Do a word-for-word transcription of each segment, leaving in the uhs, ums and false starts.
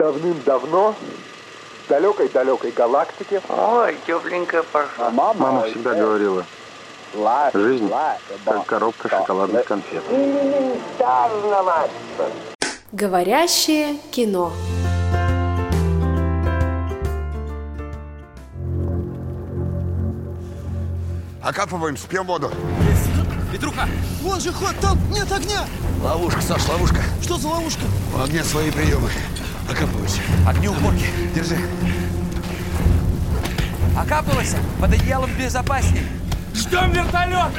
Давным-давно в далекой-далекой галактике. Ой, тепленькая пошла. Мама всегда говорила, жизнь как коробка шоколадных конфет. Говорящее кино. Окапываемся, пьем воду. Петруха! Вон же ход, там нет огня! Ловушка, Саш, ловушка. Что за ловушка? У огня свои приемы. Окапывайся. Огнеупорки. Держи. Окапывайся, под одеялом безопаснее. Ждем вертолет!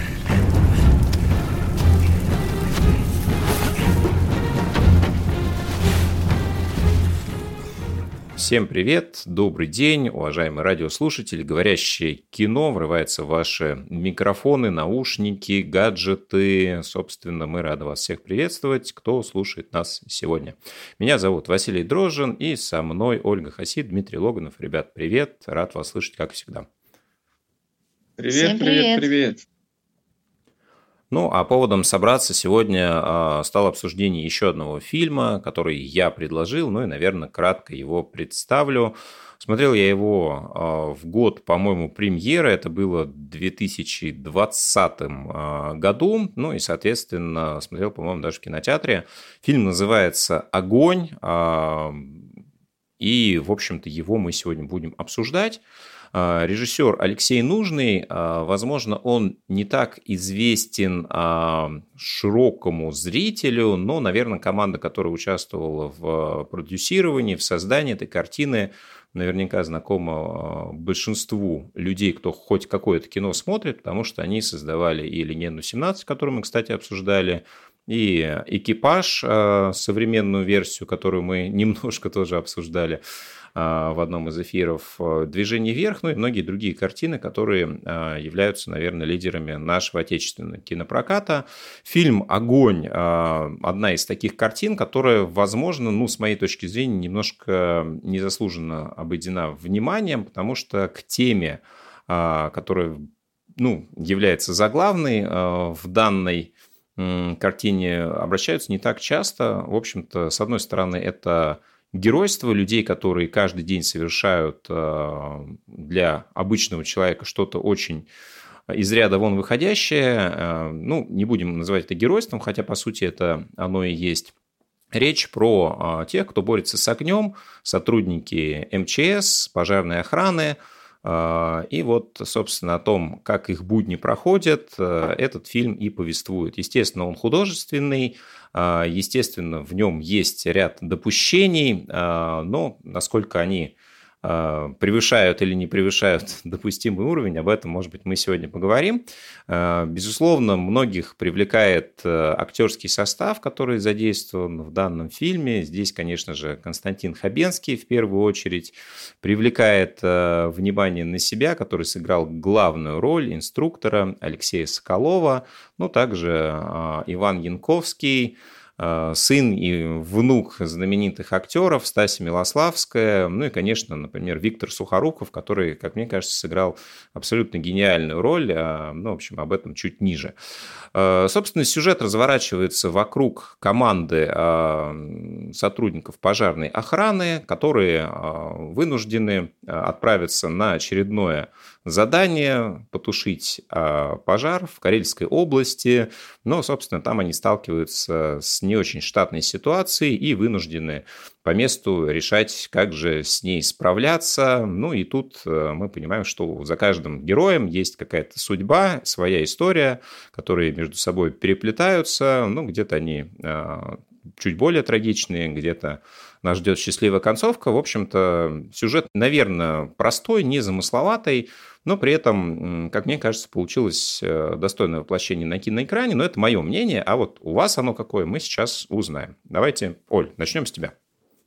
Всем привет, добрый день, уважаемые радиослушатели. Говорящее кино врывается в ваши микрофоны, наушники, гаджеты. Собственно, мы рады вас всех приветствовать, кто слушает нас сегодня. Меня зовут Василий Дрожжин, и со мной Ольга Хасид, Дмитрий Логанов. Ребят, привет, рад вас слышать, как всегда. Привет, Всем привет, привет, привет. Ну, а поводом собраться сегодня а, стало обсуждение еще одного фильма, который я предложил, ну и, наверное, кратко его представлю. Смотрел я его а, в год, по-моему, премьеры, это было в две тысячи двадцатом а, году, ну и, соответственно, смотрел, по-моему, даже в кинотеатре. Фильм называется «Огонь», а, и, в общем-то, его мы сегодня будем обсуждать. Режиссер Алексей Нужный, возможно, он не так известен широкому зрителю, но, наверное, команда, которая участвовала в продюсировании, в создании этой картины, наверняка знакома большинству людей, кто хоть какое-то кино смотрит, потому что они создавали и «Легенду семнадцать», которую мы, кстати, обсуждали, и «Экипаж», современную версию, которую мы немножко тоже обсуждали в одном из эфиров, «Движение вверх», ну и многие другие картины, которые являются, наверное, лидерами нашего отечественного кинопроката. Фильм «Огонь» – одна из таких картин, которая, возможно, ну, с моей точки зрения, немножко незаслуженно обойдена вниманием, потому что к теме, которая, ну, является заглавной в данной картине, обращаются не так часто. В общем-то, с одной стороны, это геройство людей, которые каждый день совершают для обычного человека что-то очень из ряда вон выходящее. Ну, не будем называть это геройством, хотя, по сути, это оно и есть. Речь про тех, кто борется с огнем, сотрудники эм че эс, пожарной охраны. И вот, собственно, о том, как их будни проходят, этот фильм и повествует. Естественно, он художественный, естественно, в нем есть ряд допущений, но насколько они превышают или не превышают допустимый уровень, об этом, может быть, мы сегодня поговорим. Безусловно, многих привлекает актерский состав, который задействован в данном фильме. Здесь, конечно же, Константин Хабенский в первую очередь привлекает внимание на себя, который сыграл главную роль инструктора Алексея Соколова, но также Иван Янковский, сын и внук знаменитых актеров, Стася Милославская, ну и, конечно, например, Виктор Сухоруков, который, как мне кажется, сыграл абсолютно гениальную роль, ну, в общем, об этом чуть ниже. Собственно, сюжет разворачивается вокруг команды сотрудников пожарной охраны, которые вынуждены отправиться на очередное задание потушить пожар в Карельской области, но, собственно, там они сталкиваются с не очень штатной ситуацией и вынуждены по месту решать, как же с ней справляться. Ну и тут мы понимаем, что за каждым героем есть какая-то судьба, своя история, которые между собой переплетаются. Ну, где-то они чуть более трагичные, где-то нас ждет счастливая концовка. В общем-то, сюжет, наверное, простой, незамысловатый, но при этом, как мне кажется, получилось достойное воплощение на киноэкране. Но это мое мнение, а вот у вас оно какое, мы сейчас узнаем. Давайте, Оль, начнем с тебя.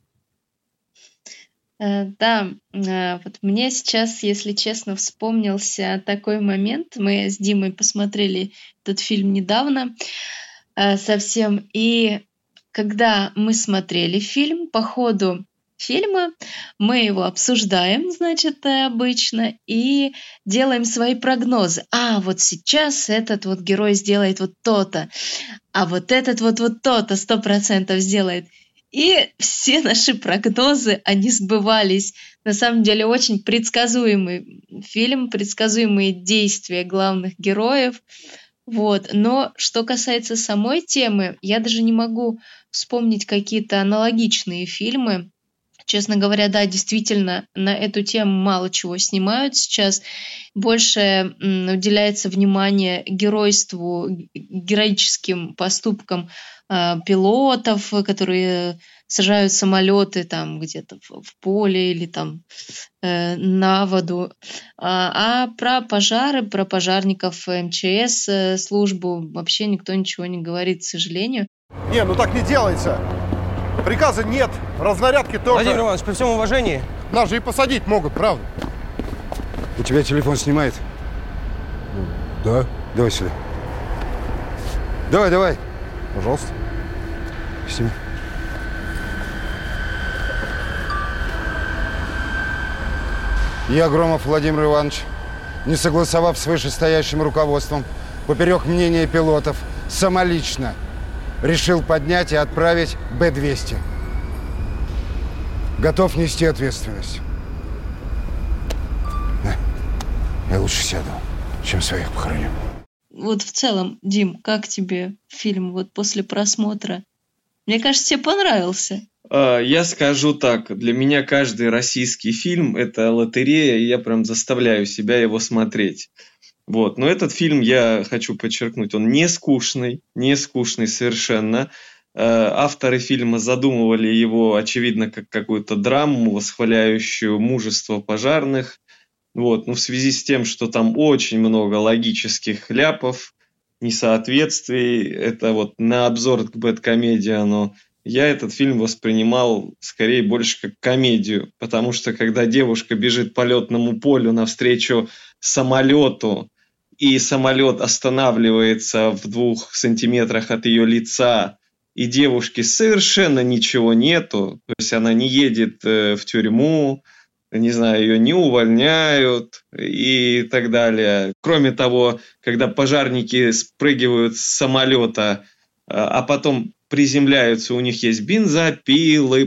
Да, вот мне сейчас, если честно, вспомнился такой момент. Мы с Димой посмотрели этот фильм недавно совсем, и когда мы смотрели фильм, по ходу фильма мы его обсуждаем, значит, обычно, и делаем свои прогнозы. А, вот сейчас этот вот герой сделает вот то-то, а вот этот вот вот то-то сто процентов сделает. И все наши прогнозы, они сбывались. На самом деле очень предсказуемый фильм, предсказуемые действия главных героев. Вот. Но что касается самой темы, я даже не могу вспомнить какие-то аналогичные фильмы. Честно говоря, да, действительно, на эту тему мало чего снимают сейчас. Больше м, уделяется внимание геройству, героическим поступкам э, пилотов, которые сажают самолеты там где-то в, в поле или там э, на воду. А, а про пожары, про пожарников эм че эс э, службу вообще никто ничего не говорит, к сожалению. Не, ну так не делается. Приказа нет, разнарядки тоже. Владимир Иванович, при всем уважении. Нас же и посадить могут, правда? У тебя телефон снимает? Да. Давай сюда. Давай, давай. Пожалуйста. Сними. Я, Громов Владимир Иванович, не согласовав с вышестоящим руководством, поперек мнения пилотов, самолично решил поднять и отправить Бэ двести. Готов нести ответственность. Да. Я лучше сяду, чем своих похороню. Вот в целом, Дим, как тебе фильм вот после просмотра? Мне кажется, тебе понравился. Я скажу так, для меня каждый российский фильм – это лотерея, и я прям заставляю себя его смотреть. Вот. Но этот фильм, я хочу подчеркнуть, он не скучный, не скучный совершенно. Авторы фильма задумывали его, очевидно, как какую-то драму, восхваляющую мужество пожарных. Вот. Но в связи с тем, что там очень много логических ляпов, несоответствий, это вот на обзор к Бэдкомедиану, я этот фильм воспринимал скорее больше как комедию, потому что когда девушка бежит по летному полю навстречу самолету, и самолет останавливается в двух сантиметрах от ее лица, и девушке совершенно ничего нету, то есть она не едет в тюрьму, не знаю, ее не увольняют и так далее. Кроме того, когда пожарники спрыгивают с самолета, а потом приземляются, у них есть бензопилы,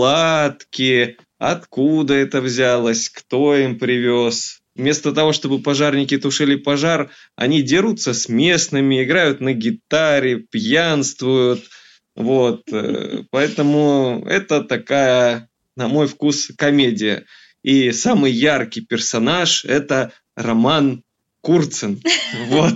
палатки, откуда это взялось, кто им привез. Вместо того, чтобы пожарники тушили пожар, они дерутся с местными, играют на гитаре, пьянствуют. Вот. Поэтому это такая, на мой вкус, комедия. И самый яркий персонаж – это Роман Курцин. Вот.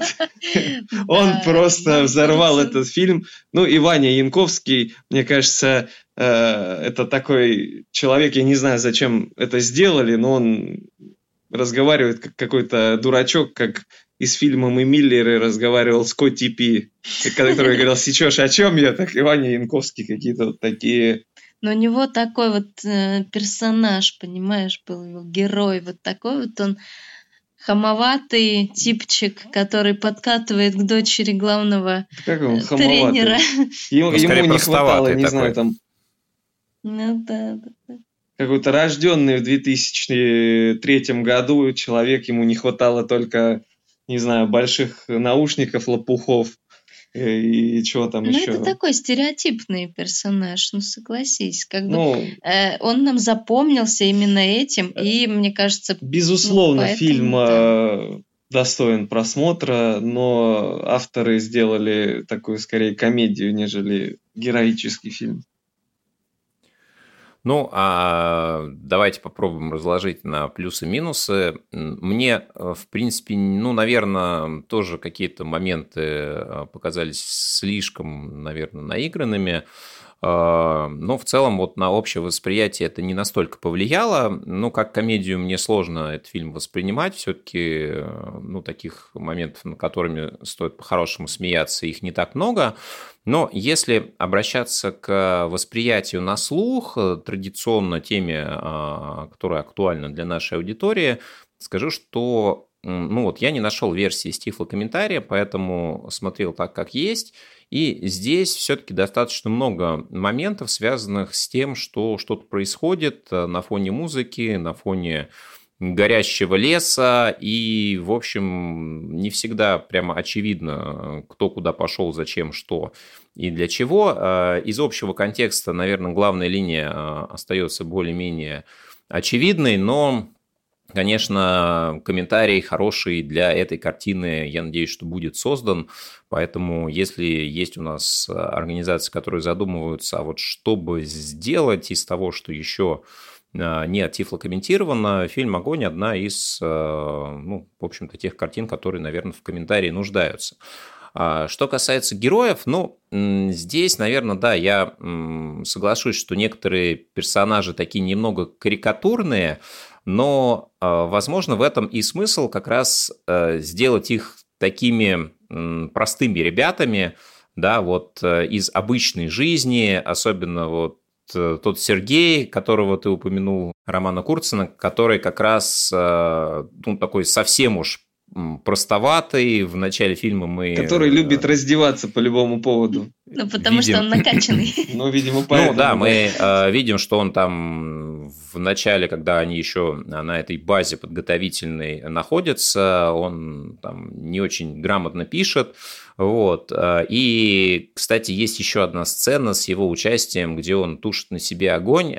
Он просто взорвал этот фильм. Ну и Ваня Янковский, мне кажется, это такой человек, я не знаю, зачем это сделали, но он разговаривает как какой-то дурачок, как из фильма «Мы Миллеры» разговаривал с Котти Пи, который говорил: «Сечешь, о чем я?» Так и Ваня Янковский какие-то вот такие... Но у него такой вот э, персонаж, понимаешь, был его герой, вот такой вот он хамоватый типчик, который подкатывает к дочери главного как он, тренера. Ему, ему не хватало, не такой. знаю, там... Ну да, да, да. Какой-то рожденный в две тысячи третьем году человек, ему не хватало только, не знаю, больших наушников, лопухов и, и чего там ну, еще. это такой стереотипный персонаж, ну согласись. Как ну, бы, э, он нам запомнился именно этим, и мне кажется... Безусловно, ну, поэтому, фильм да. достоин просмотра, но авторы сделали такую, скорее, комедию, нежели героический фильм. Ну, а давайте попробуем разложить на плюсы-минусы. Мне, в принципе, ну, наверное, тоже какие-то моменты показались слишком, наверное, наигранными. Но в целом вот на общее восприятие это не настолько повлияло. Ну, как комедию мне сложно этот фильм воспринимать. Все-таки, ну, таких моментов, над которыми стоит по-хорошему смеяться, их не так много. Но если обращаться к восприятию на слух, традиционно теме, которая актуальна для нашей аудитории, скажу, что ну вот, я не нашел версии с тифлокомментария, поэтому смотрел так, как есть. И здесь все-таки достаточно много моментов, связанных с тем, что что-то происходит на фоне музыки, на фоне горящего леса, и, в общем, не всегда прямо очевидно, кто куда пошел, зачем, что и для чего. Из общего контекста, наверное, главная линия остается более-менее очевидной, но, конечно, комментарий хороший для этой картины, я надеюсь, что будет создан, поэтому если есть у нас организации, которые задумываются, а вот что бы сделать из того, что еще не тифлокомментировано, фильм «Огонь» – одна из, ну, в общем-то, тех картин, которые, наверное, в комментарии нуждаются. Что касается героев, ну, здесь, наверное, да, я соглашусь, что некоторые персонажи такие немного карикатурные, но, возможно, в этом и смысл как раз сделать их такими простыми ребятами, да, вот из обычной жизни, особенно вот тот Сергей, которого ты упомянул, Романа Курцина, который как раз, ну, такой совсем уж простоватый. В начале фильма мы... Который любит раздеваться по любому поводу. Ну, потому видим... что он накачанный. Ну, видимо, поэтому. Ну, да, мы э, видим, что он там в начале, когда они еще на этой базе подготовительной находятся, он там не очень грамотно пишет. Вот. И, кстати, есть еще одна сцена с его участием, где он тушит на себе огонь.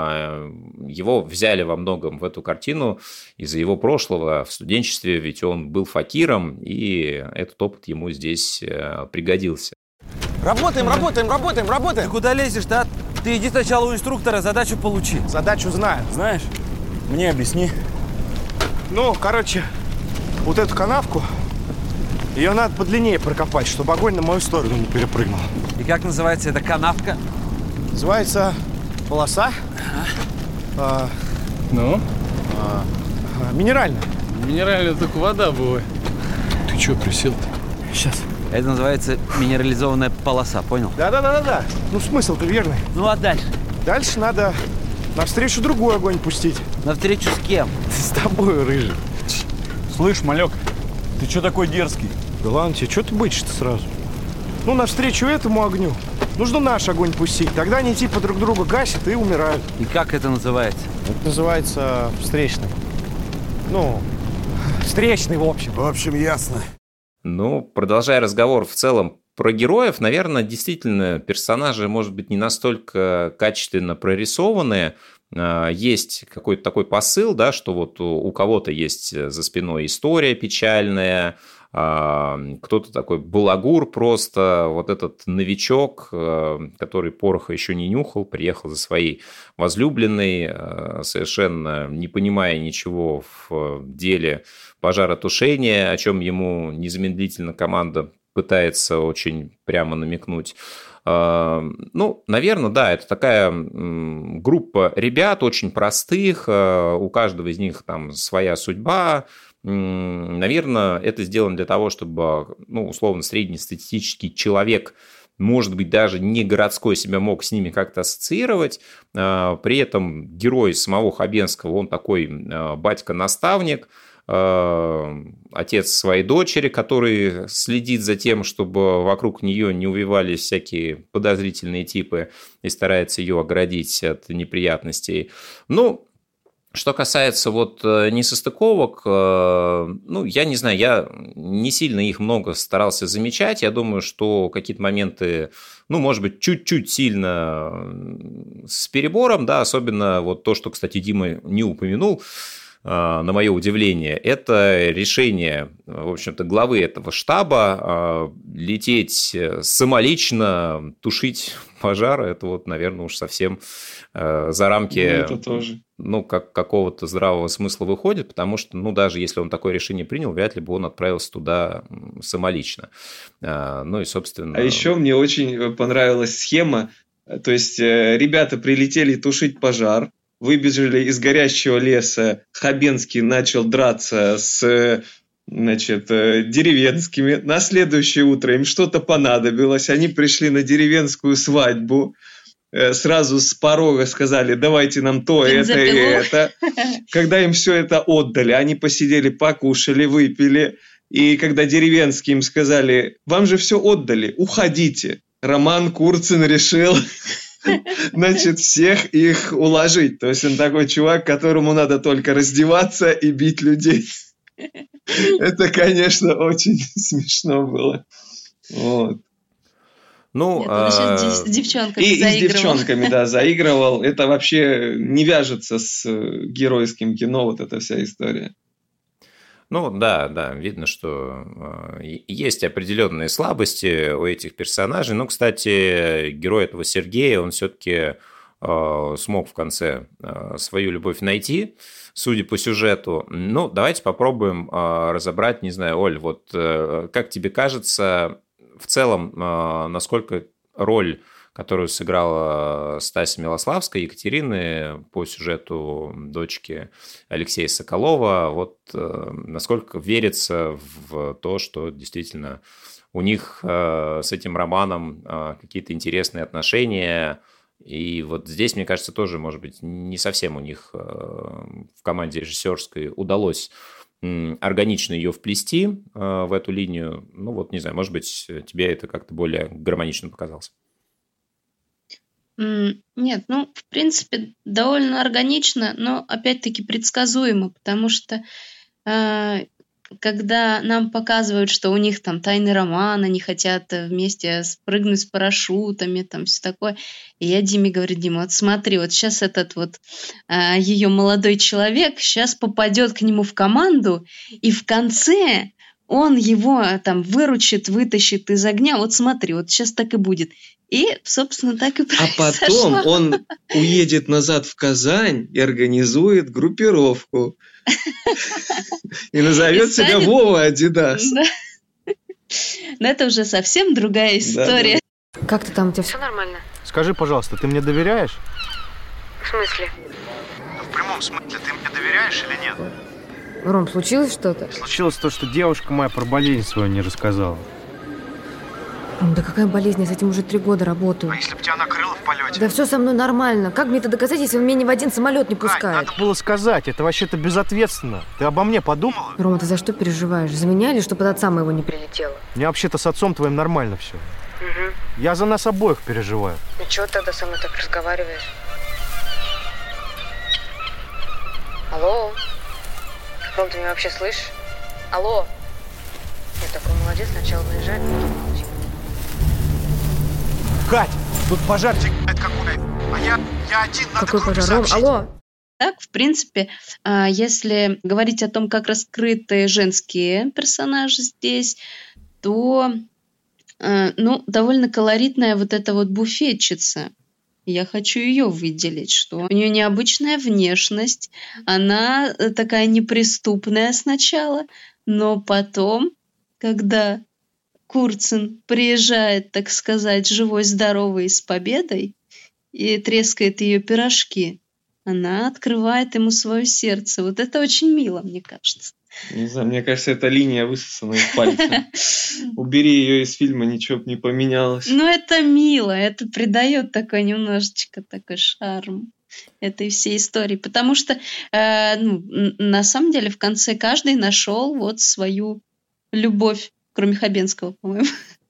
Его взяли во многом в эту картину из-за его прошлого в студенчестве, ведь он был факиром, и этот опыт ему здесь пригодился. Работаем, работаем, работаем, работаем. Ты куда лезешь, да? Ты иди сначала у инструктора, задачу получи. Задачу знаю. Знаешь? Мне объясни. Ну, короче, вот эту канавку, ее надо подлиннее прокопать, чтобы огонь на мою сторону не перепрыгнул. И как называется эта канавка? Называется полоса. Ага. А, ну? А, а, минеральная. Минеральная только вода бывает. Ты что, присел-то? Сейчас. Это называется минерализованная полоса, понял? Да-да-да-да. Ну, смысл-то верный. Ну, а дальше? Дальше надо навстречу другой огонь пустить. Навстречу с кем? С тобой, рыжий. Слышь, малек, ты что такой дерзкий? Да ладно тебе, что ты бычишь-то сразу? Ну, навстречу этому огню нужно наш огонь пустить. Тогда они типа друг друга гасят и умирают. И как это называется? Это называется встречный. Ну, встречный, в общем. В общем, ясно. Ну, продолжая разговор в целом про героев, наверное, действительно, персонажи, может быть, не настолько качественно прорисованные. Есть какой-то такой посыл, да, что вот у кого-то есть за спиной история печальная, кто-то такой балагур просто, вот этот новичок, который пороха еще не нюхал, приехал за своей возлюбленной, совершенно не понимая ничего в деле пожаротушения, о чем ему незамедлительно команда пытается очень прямо намекнуть. Ну, наверное, да, это такая группа ребят очень простых, у каждого из них там своя судьба. Наверное, это сделано для того, чтобы, ну, условно, среднестатистический человек, может быть, даже не городской, себя мог с ними как-то ассоциировать. При этом герой самого Хабенского, он такой батька-наставник, отец своей дочери, который следит за тем, чтобы вокруг нее не увивались всякие подозрительные типы и старается ее оградить от неприятностей. Ну, что касается вот несостыковок, ну, я не знаю, я не сильно их много старался замечать. Я думаю, что какие-то моменты, ну, может быть, чуть-чуть сильно с перебором, да, особенно вот то, что, кстати, Дима не упомянул, на мое удивление, это решение, в общем-то, главы этого штаба лететь самолично, тушить пожар. Это вот, наверное, уж совсем за рамки, ну, это тоже. ну, как, какого-то здравого смысла выходит, потому что, ну, даже если он такое решение принял, вряд ли бы он отправился туда самолично. Ну и, собственно... А еще мне очень понравилась схема, то есть ребята прилетели тушить пожар, выбежали из горящего леса, Хабенский начал драться с, значит, деревенскими. На следующее утро им что-то понадобилось, они пришли на деревенскую свадьбу, сразу с порога сказали: давайте нам то, это и это. Когда им все это отдали, они посидели, покушали, выпили. И когда деревенские им сказали: вам же все отдали, уходите. Роман Курцин решил значит, всех их уложить. То есть он такой чувак, которому надо только раздеваться и бить людей. Это, конечно, очень смешно было. Вот. Ну, Нет, он еще с дев- с девчонками и, и с заигрывал. девчонками, да, заигрывал. Это вообще не вяжется с геройским кино, вот эта вся история. Ну, да, да, видно, что э, есть определенные слабости у этих персонажей. Но, кстати, герой этого Сергея, он все-таки э, смог в конце э, свою любовь найти, судя по сюжету. Ну, давайте попробуем э, разобрать, не знаю, Оль, вот э, как тебе кажется, в целом, э, насколько роль, которую сыграла Стася Милославская, Екатерины, по сюжету дочки Алексея Соколова, вот э, насколько верится в то, что действительно у них э, с этим романом э, какие-то интересные отношения. И вот здесь, мне кажется, тоже, может быть, не совсем у них э, в команде режиссерской удалось м, органично ее вплести э, в эту линию. Ну вот, не знаю, может быть, тебе это как-то более гармонично показалось. М, Нет, ну, в принципе, довольно органично, но опять-таки предсказуемо, потому что э, когда нам показывают, что у них там тайный роман, они хотят э, вместе спрыгнуть с парашютами, там все такое, и я Диме говорю: Дима, вот смотри, вот сейчас этот вот э, ее молодой человек сейчас попадет к нему в команду, и в конце он его там выручит, вытащит из огня. Вот смотри, вот сейчас так и будет. И, собственно, так и А произошло. потом он уедет назад в Казань и организует группировку. И назовет И себя станет- Вова Адидас. Да. Но это уже совсем другая история. Как ты там, у тебя все? Все нормально. Скажи, пожалуйста, ты мне доверяешь? В смысле? В прямом смысле, ты мне доверяешь или нет? Ром, случилось что-то? Случилось то, что девушка моя про болезнь свою не рассказала. Ром, да какая болезнь, я с этим уже три года работаю. А если бы тебя накрыло в полете? Да все со мной нормально. Как мне это доказать, если он меня ни в один самолет не пускает? Надо было сказать, это вообще-то безответственно. Ты обо мне подумала? Рома, ты за что переживаешь? За меня или чтобы от отца моего не прилетело? Мне вообще-то с отцом твоим нормально все. Угу. Я за нас обоих переживаю. Ну чего ты тогда со мной так разговариваешь? Алло? Ром, ты меня вообще слышишь? Алло? Я такой молодец, сначала наезжай. Кать, тут пожарчик какой, а я, я один, надо Какой группе пожар? Ром, сообщить. алло? Так, в принципе, а, если говорить о том, как раскрыты женские персонажи здесь, то, а, ну, довольно колоритная вот эта вот буфетчица. Я хочу ее выделить, что у нее необычная внешность, она э, такая неприступная сначала, но потом, когда Курцин приезжает, так сказать, живой-здоровый с победой и трескает ее пирожки, она открывает ему свое сердце. Вот это очень мило, мне кажется. Не знаю, мне кажется, эта линия высосана из пальца. Убери ее из фильма, ничего бы не поменялось. Ну, это мило, это придает такой немножечко такой шарм этой всей истории. Потому что, э, ну, на самом деле, в конце каждый нашел вот свою любовь, кроме Хабенского, по-моему.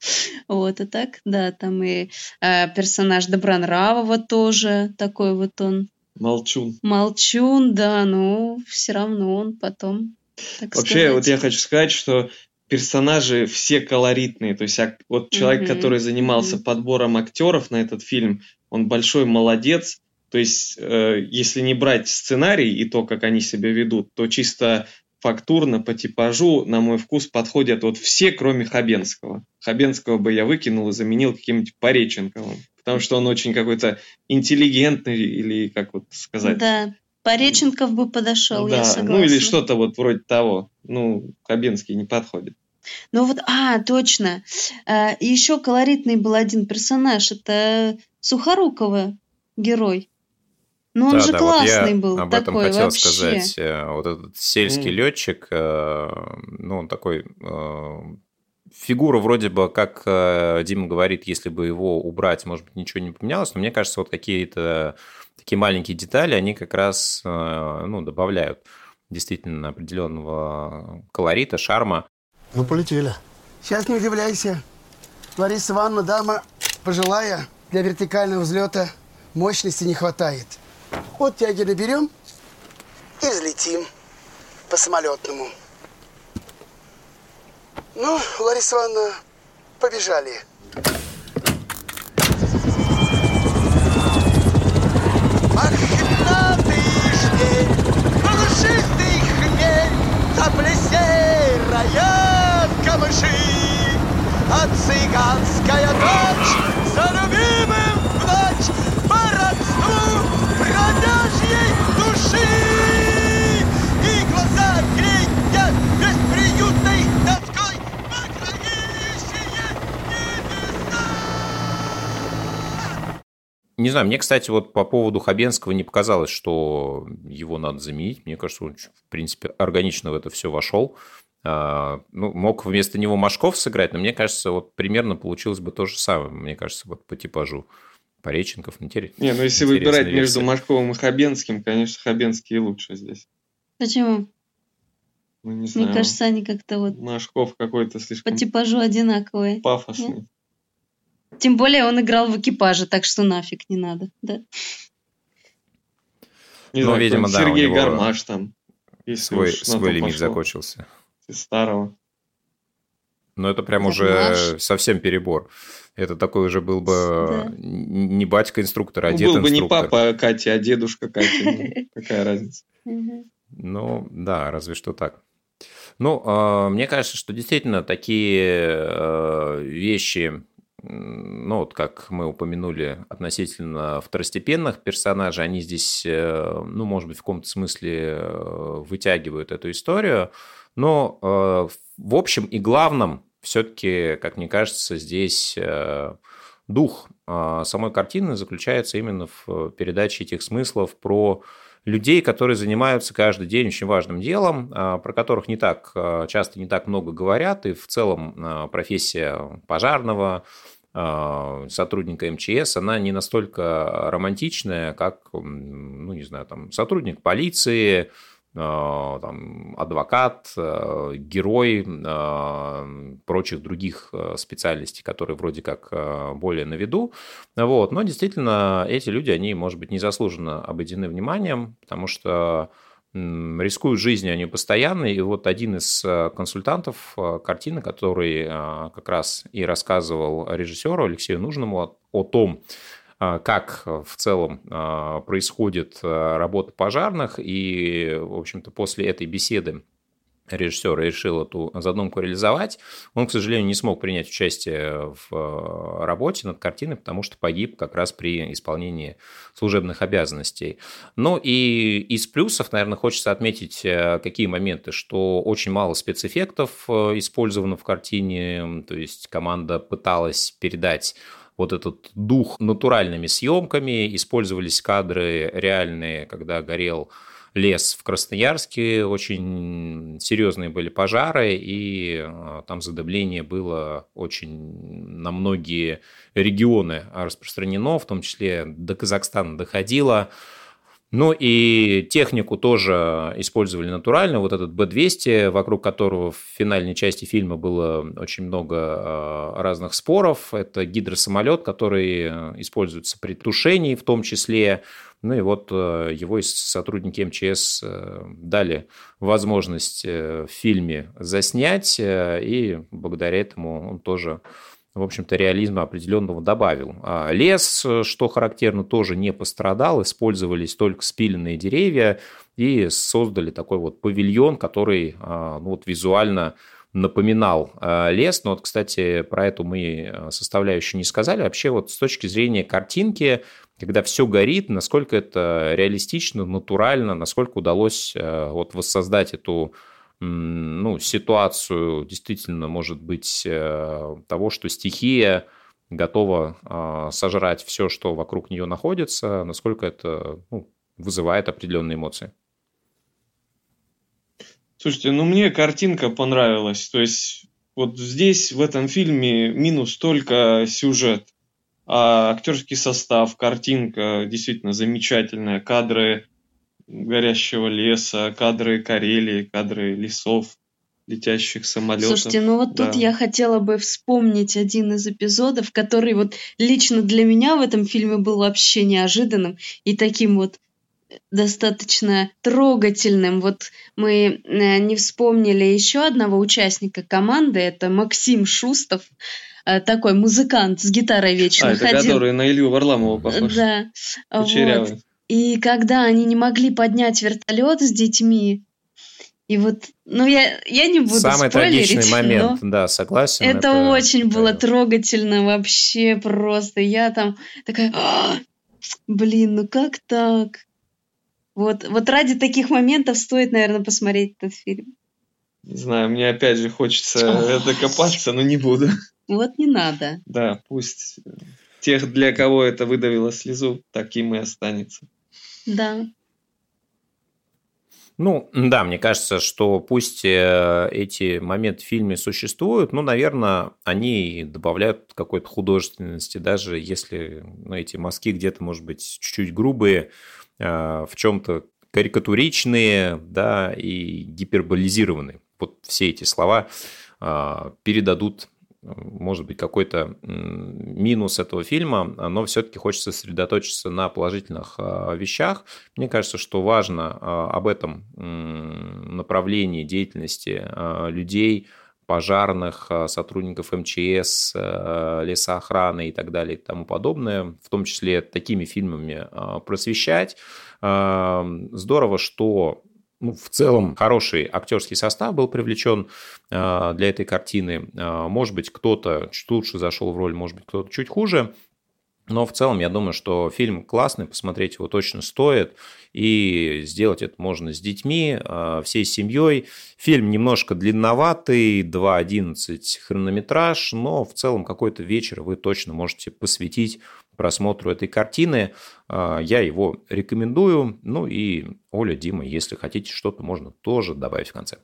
Вот, и так, да, там и э, персонаж Добронравова тоже такой вот он. Молчун. Молчун, да, но все равно он потом, так Вообще, сказать. вот я хочу сказать, что персонажи все колоритные. То есть ак- вот человек, Мгм, который занимался мгм. подбором актеров на этот фильм, он большой молодец. То есть, э, если не брать сценарий и то, как они себя ведут, то чисто фактурно, по типажу, на мой вкус, подходят вот все, кроме Хабенского. Хабенского бы я выкинул и заменил каким-нибудь Пореченковым. Потому что он очень какой-то интеллигентный, или как вот сказать. Да, Пореченков бы подошел, я Да, согласна. ну или что-то вот вроде того. Ну, Хабенский не подходит. Ну вот, а, точно. А, и еще колоритный был один персонаж. Это Сухорукова герой. Но он Да, же да, вот классный я был. об этом такой хотел вообще. сказать. Э, Вот этот сельский М. летчик, э, ну, он такой э, фигура вроде бы, как э, Дима говорит, если бы его убрать, может быть, ничего не поменялось, но мне кажется, вот какие-то такие маленькие детали, они как раз э, ну, добавляют действительно определенного колорита, шарма. Ну, полетели. Сейчас не удивляйся. Лариса Ивановна, дама пожилая, для вертикального взлета мощности не хватает. Вот тяги наберем и взлетим по самолетному. Ну, Лариса Ивановна, побежали. Мохнатый шмель, пушистый хмель, цапля серая в камыши, а цыганская дочь за любимым в ночь по родству бродяжьей души. И глаза глядят бесприютной тоской в окружающие небеса. Не знаю, мне, кстати, вот по поводу Хабенского не показалось, что его надо заменить. Мне кажется, он, в принципе, органично в это все вошел. А, ну, мог вместо него Машков сыграть, но мне кажется, вот примерно получилось бы то же самое. Мне кажется, вот по типажу Пореченков. Интересно. Не, ну если выбирать между Машковым и Хабенским, конечно, Хабенский лучше здесь. Почему? Ну, не знаю. Мне кажется, они как-то вот Машков какой-то слишком по типажу одинаковые. пафосный. Нет? Тем более он играл в экипаже, так что нафиг не надо, да? Не ну, знаю, видимо, да, Сергей у него Гармаш там. Свой, свой лимит пошло. Закончился. Из старого. Но это прям Гармаш. уже совсем перебор. Это такой уже был бы да. не батька-инструктор, а ну, дед-инструктор. Был бы не папа Катя, а дедушка Катя. Какая разница? Ну, да, разве что так. Ну, мне кажется, что действительно такие вещи... Ну, вот как мы упомянули относительно второстепенных персонажей, они здесь, ну, может быть, в каком-то смысле вытягивают эту историю, но в общем и главном все-таки, как мне кажется, здесь дух самой картины заключается именно в передаче этих смыслов про людей, которые занимаются каждый день очень важным делом, про которых не так часто, не так много говорят, и в целом профессия пожарного, сотрудника эм че эс, она не настолько романтичная, как, ну, не знаю, там, сотрудник полиции, там, адвокат, герой прочих других специальностей, которые вроде как более на виду. Вот. Но действительно, эти люди, они, может быть, незаслуженно обойдены вниманием, потому что рискуют жизнью они постоянно. И вот один из консультантов картины, который как раз и рассказывал режиссеру Алексею Нужному о том, как в целом происходит работа пожарных. И, в общем-то, после этой беседы режиссер решил эту задумку реализовать. Он, к сожалению, не смог принять участие в работе над картиной, потому что погиб как раз при исполнении служебных обязанностей. Ну и из плюсов, наверное, хочется отметить какие моменты, что очень мало спецэффектов использовано в картине, то есть команда пыталась передать вот этот дух натуральными съемками, использовались кадры реальные, когда горел лес в Красноярске, очень серьезные были пожары, и там задымление было очень на многие регионы распространено, в том числе до Казахстана доходило. Ну и технику тоже использовали натурально. Вот этот бэ двести, вокруг которого в финальной части фильма было очень много разных споров. Это гидросамолет, который используется при тушении в том числе. Ну и вот его сотрудники эм че эс дали возможность в фильме заснять, и благодаря этому он тоже, в общем-то, реализма определенного добавил. Лес, что характерно, тоже не пострадал, использовались только спиленные деревья и создали такой вот павильон, который, ну, вот визуально напоминал лес. Но вот, кстати, про эту мы составляющую не сказали. Вообще вот с точки зрения картинки, когда все горит, насколько это реалистично, натурально, насколько удалось вот воссоздать эту, ну, ситуацию, действительно, может быть, того, что стихия готова сожрать все, что вокруг нее находится, насколько это, ну, вызывает определенные эмоции. Слушайте, ну мне картинка понравилась. То есть вот здесь, в этом фильме, минус только сюжет. А актерский состав, картинка действительно замечательная. Кадры горящего леса, кадры Карелии, кадры лесов. летящих самолетов. Слушайте, ну вот да. тут я хотела бы вспомнить один из эпизодов, который вот лично для меня в этом фильме был вообще неожиданным и таким вот достаточно трогательным. Вот мы э, не вспомнили еще одного участника команды, это Максим Шустов, э, такой музыкант с гитарой вечно а, это ходил. который на Илью Варламова похож. Да. Кучерявый. Вот. И когда они не могли поднять вертолет с детьми, и вот, ну я, я не буду Самый спойлерить, трагичный момент, да, согласен. Это, это очень это... было трогательно вообще просто. Я там такая, блин, ну как так? Вот, вот ради таких моментов стоит, наверное, посмотреть этот фильм. Не знаю, мне опять же хочется это копаться, но не буду. Вот не надо. Да, пусть тех, для кого это выдавило слезу, таким и останется. Да. Ну, да, мне кажется, что пусть эти моменты в фильме существуют, ну, наверное, они добавляют какой-то художественности, даже если ну, эти мазки где-то, может быть, чуть-чуть грубые, в чем-то карикатуричные, да, и гиперболизированные. Вот все эти слова передадут, может быть, какой-то минус этого фильма, но все-таки хочется сосредоточиться на положительных вещах. Мне кажется, что важно об этом направлении деятельности людей, пожарных, сотрудников эм че эс, лесоохраны и так далее и тому подобное, в том числе такими фильмами просвещать. Здорово, что ну, в целом хороший актерский состав был привлечен для этой картины. Может быть, кто-то чуть лучше зашел в роль, может быть, кто-то чуть хуже. Но в целом, я думаю, что фильм классный, посмотреть его точно стоит. И сделать это можно с детьми, всей семьей. Фильм немножко длинноватый, два одиннадцать хронометраж, но в целом какой-то вечер вы точно можете посвятить просмотру этой картины. Я его рекомендую. Ну и Оля, Дима, если хотите что-то, можно тоже добавить в конце.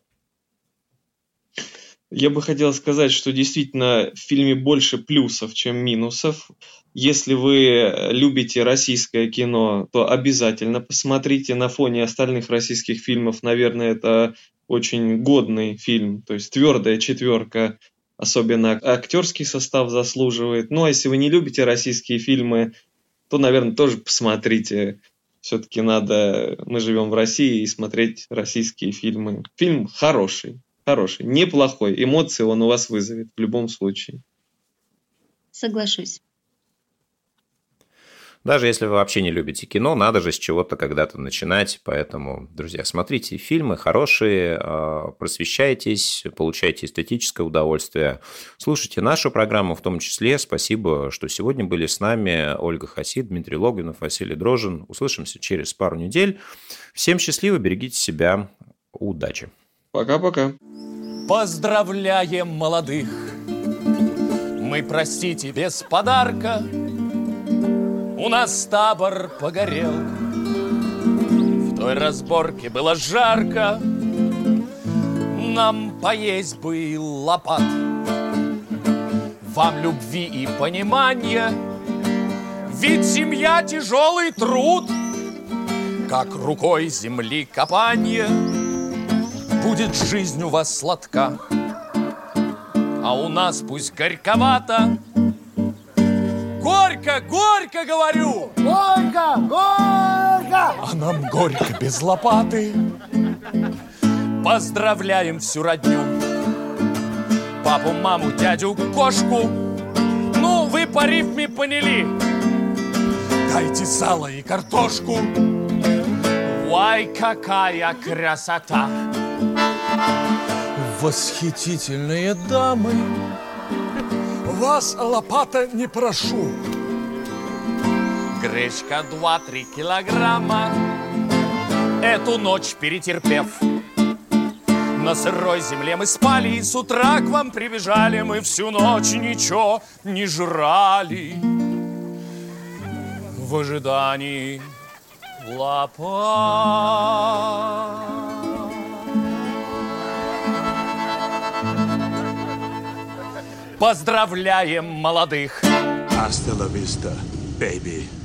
Я бы хотел сказать, что действительно в фильме больше плюсов, чем минусов. Если вы любите российское кино, то обязательно посмотрите. На фоне остальных российских фильмов, наверное, это очень годный фильм. То есть твердая четверка, особенно актерский состав заслуживает. Ну а если вы не любите российские фильмы, то, наверное, тоже посмотрите. Все-таки надо, мы живем в России, и смотреть российские фильмы. Фильм хороший. Хороший, неплохой. Эмоции он у вас вызовет в любом случае. Соглашусь. Даже если вы вообще не любите кино, надо же с чего-то когда-то начинать. Поэтому, друзья, смотрите фильмы хорошие, просвещайтесь, получайте эстетическое удовольствие. Слушайте нашу программу в том числе. Спасибо, что сегодня были с нами. Ольга Хасид, Дмитрий Логвинов, Василий Дрожжин. Услышимся через пару недель. Всем счастливо, берегите себя. Удачи. Пока-пока. Поздравляем молодых. Мы, простите, без подарка. У нас табор погорел. В той разборке было жарко. Нам поесть бы лопат. Вам любви и понимания. Ведь семья тяжелый труд, как рукой земли копанье. Будет жизнь у вас сладка, а у нас пусть горьковато. Горько, горько, говорю! Горько, горько! А нам горько без лопаты. Поздравляем всю родню. Папу, маму, дядю, кошку. Ну, вы по рифме поняли. Дайте сало и картошку. Ой, какая красота! Восхитительные дамы, вас, лопата, не прошу. Гречка два-три килограмма, эту ночь перетерпев. На сырой земле мы спали, и с утра к вам прибежали. Мы всю ночь ничего не жрали в ожидании лопат. Поздравляем молодых! Hasta la vista, baby.